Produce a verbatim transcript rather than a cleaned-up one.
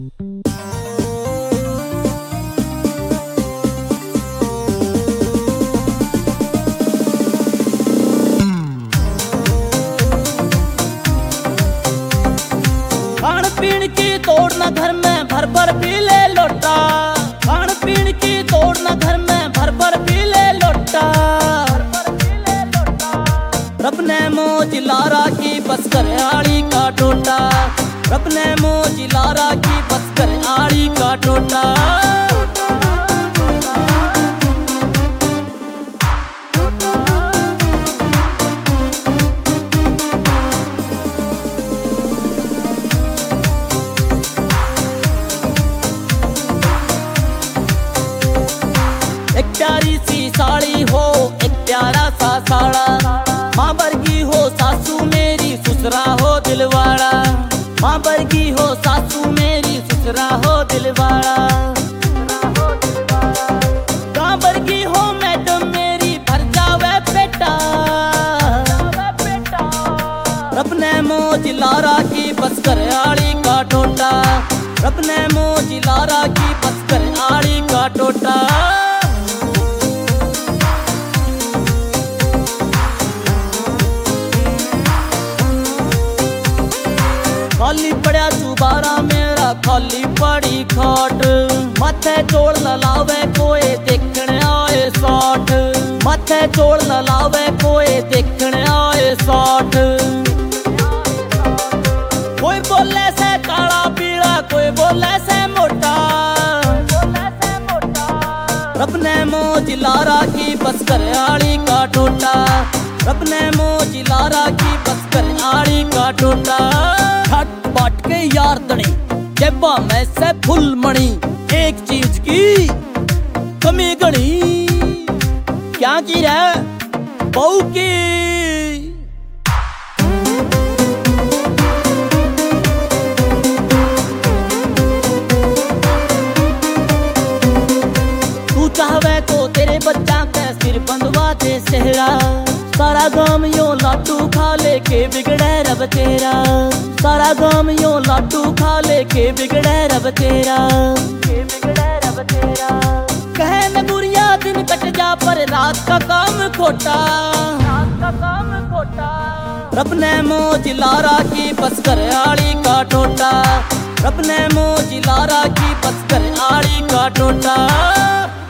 खान पीन की तोड़ न घर में भर भर पी ले लोटा। खान पीन की तोड़ न घर में भर भर पी ले लोटा। रब ने मोज लारा की बस कर आड़ी का टोटा। रब ने मोज लारा की बस कर आड़ी का टोटा। एक प्यारी सी साड़ी हो एक प्यारा सा साड़ा। माँ वर्गी हो सासू मेरी ससुरा हो दिलवाड़ा। माँ वर्गी हो सासू मेरी ससुरा हो दिलवाड़ा। गाँ वर्गी हो मैडम मेरी भर जावे पेटा। रब ने मोज लारा की बस कर आड़ी का टोटा। रब ने मोज लारा की बस कर आड़ी का टोटा। खाली पड़ा चुबारा मेरा खाली पड़ी खाट। माथे चोड़ लावे कोई देखने आए साठ। माथे चोड़ लावे कोई देखने आए साठ। कोई बोले से काला पीला कोई बोले से मोटा। रब ने मोज लारा की बस कर आड़ी का टोटा। रब ने मोज लारा की बस कर आड़ी का टोटा। खट बाट के यार दणी जेबा में से फुल मणि। एक चीज की कमी गणी क्या की रे बहू की। तू चाहवे तो तेरे बच्चा के सिर बंधवा दे सेहरा। सारा गाम यो लाडू खा लेके बिगड़े रब तेरा। सारा गाम यो लाडू खा लेके बिगड़े रब तेरा। बिगड़े रब तेरा कहे न बुरिया दिन कट जा पर रात का काम खोटा। रात का काम खोटा। रब ने मोज लारा की बस कर आड़ी का टोटा। रब ने मोज लारा की बस कर आड़ी का टोटा।